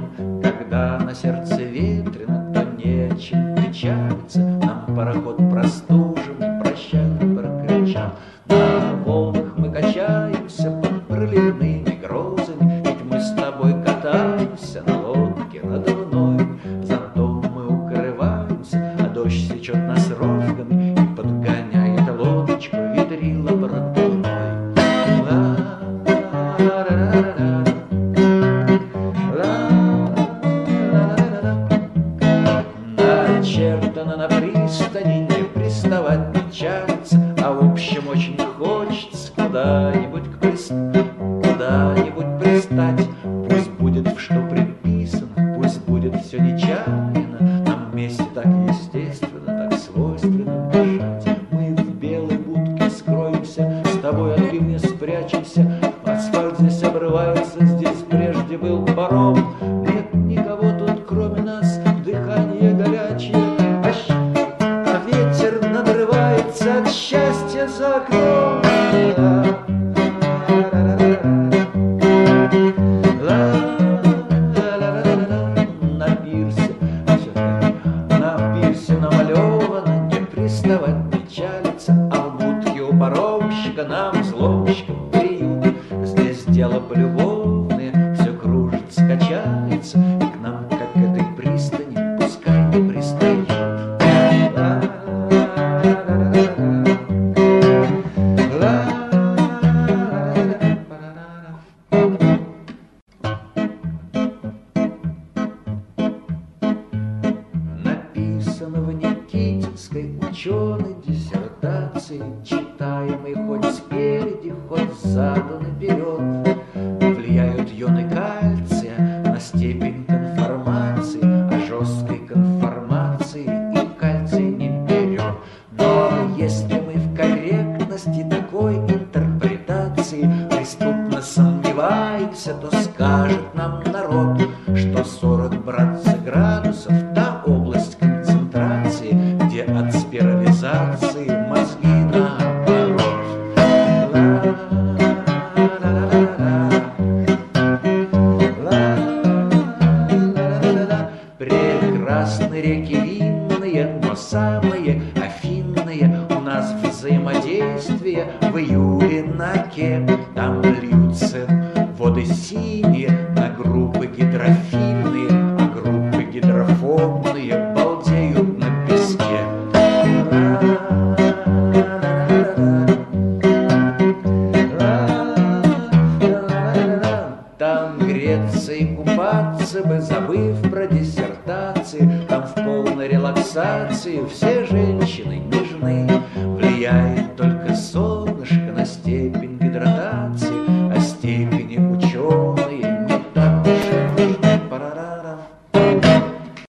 Когда на сердце ветрено, то не о чем печалиться. Нам пароход простуженный прощальный прокричал. На волнах мы качаемся под проливными грозами, ведь мы с тобой катаемся на лодке надувной. Зонтом мы укрываемся, а дождь сечет нас розгами и подгоняет лодочку ветрила продувной. Начертано на пристани не приставать, печалиться, а в общем очень хочется куда-нибудь пристать. Пусть будет, в что предписано, пусть будет все нечаянно, нам вместе так естественно, так свойственно дышать. Мы в белой будке скроемся, с тобой от ливня спрячемся, асфальт здесь обрывается, здесь прежде был паром. Нет никого тут, кроме нас, дыхание горячее, а ветер надрывается от счастья за окном. На пирсе намалевано не приставать, печалиться, а в будке у паромщика нам, взломщикам, приют. Здесь дело полюбовное, все кружится, качается, и к нам, как к этой пристани, пускай не пристают. Написано в Никитинской ученой диссертации, читаемой хоть спереди, хоть сзаду наперед, влияют ионы кальция на степень конформации, а жесткой конформации и кальций не берет. Но если мы в корректности такой интерпретации преступно сомневаемся, то скажет нам народ, что 40, братцы, градусов — та область концентрации, где от спирализации мозги наоборот. Прекрасны реки винные, но самые афинные у нас взаимодействие в июле на Оке. Там льются воды синие на группы гидрофильные, а группы гидрофобные балдеют на песке. Там греться и купаться бы, забыв про диссертации. Там в полной релаксации все женщины нежны. Влияет только солнышко на степень